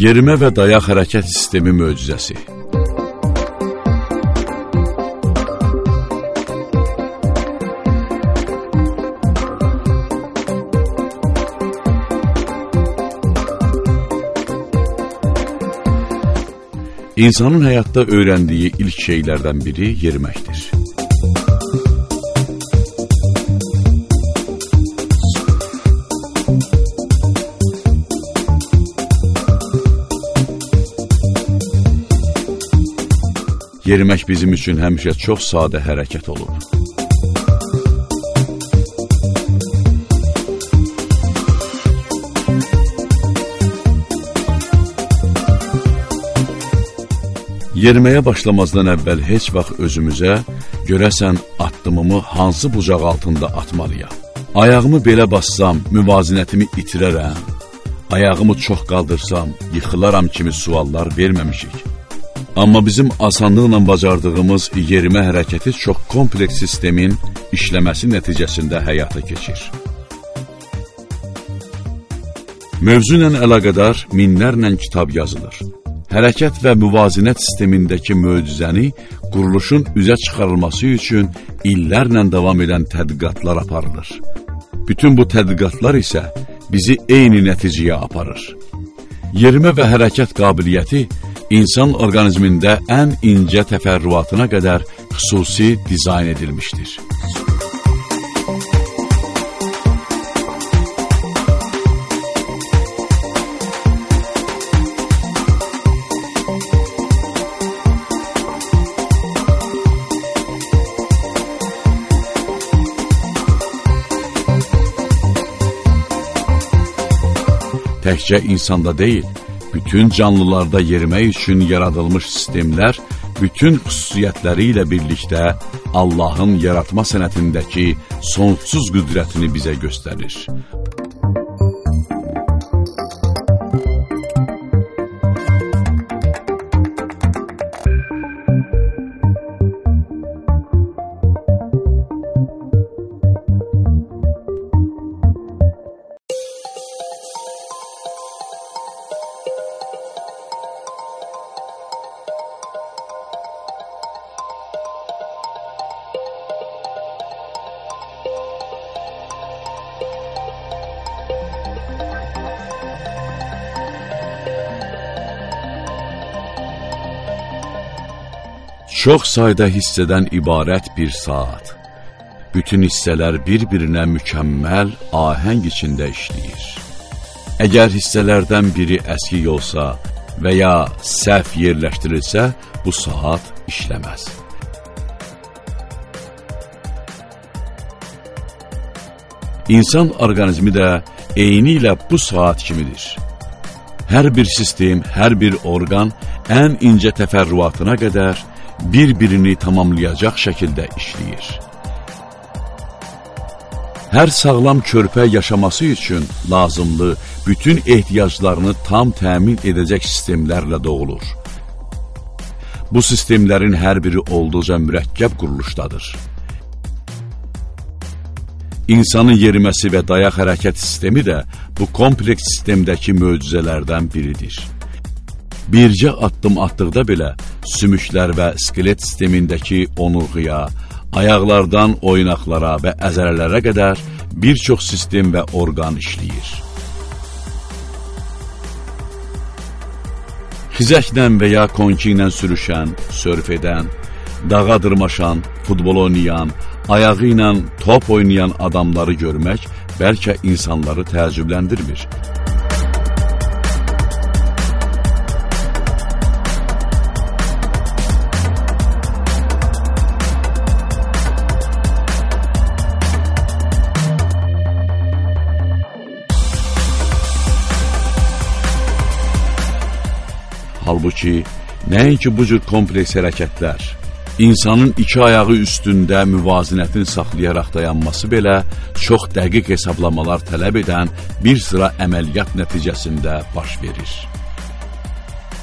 Yerimə və dayaq hərəkət sistemi möcüzəsi. İnsanın həyatda öyrəndiyi ilk şeylərdən biri yeriməkdir. Yerimək bizim üçün həmişə çox sadə hərəkət olub. Yeriməyə başlamazdan əvvəl heç vaxt özümüzə görəsən addımımı hansı bucaq altında atmalıyam? Ayağımı belə bassam müvazinətimi itirərəm, ayağımı çox qaldırsam yıxılaram kimi suallar verməmişik. Amma bizim asanlıqla bacardığımız yerimə hərəkəti çox kompleks sistemin işləməsi nəticəsində həyata keçir. Mövzu ilə əlaqədar minlərlə kitab yazılır. Hərəkət və müvazinət sistemindəki möcüzəni quruluşun üzə çıxarılması üçün illərlə davam edən tədqiqatlar aparılır. Bütün bu tədqiqatlar isə bizi eyni nəticəyə aparır. Yerimə və hərəkət qabiliyyəti insan orqanizmində ən incə təfərrüatına qədər xüsusi dizayn edilmişdir. Təkcə insanda deyil, bütün canlılarda yerimək üçün yaradılmış sistemlər bütün xüsusiyyətləri ilə birlikdə Allahın yaratma sənətindəki sonsuz qüdrətini bizə göstərir. Çox sayda hissədən ibarət bir saat. Bütün hissələr bir-birinə mükəmməl ahəng içində işləyir. Əgər hissələrdən biri əskik olsa və ya səhv yerləşdirilsə, bu saat işləməz. İnsan orqanizmi də eyni ilə bu saat kimidir. Hər bir sistem, hər bir orqan ən incə təfərrüatına qədər bir-birini tamamlayacaq şəkildə işləyir. Hər sağlam körpə yaşaması üçün lazımlı bütün ehtiyaclarını tam təmin edəcək sistemlərlə doğulur. Bu sistemlərin hər biri olduqca mürəkkəb quruluşdadır. İnsanın yeriməsi və dayaq hərəkət sistemi də bu kompleks sistemdəki möcüzələrdən biridir. Bircə addım atdıqda belə sümüklər və skelet sistemindəki onurğuya, ayaqlardan oynaqlara və əzələlərə qədər bir çox sistem və orqan işləyir. Xizəklə və ya konki ilə sürüşən, sörf edən, dağa dırmaşan, futbol oynayan, ayağı ilə top oynayan adamları görmək bəlkə insanları təəccübləndirmir. Halbuki, nəinki bu cür kompleks hərəkətlər, insanın iki ayağı üstündə müvazinətini saxlayaraq dayanması belə çox dəqiq hesablamalar tələb edən bir sıra əməliyyat nəticəsində baş verir.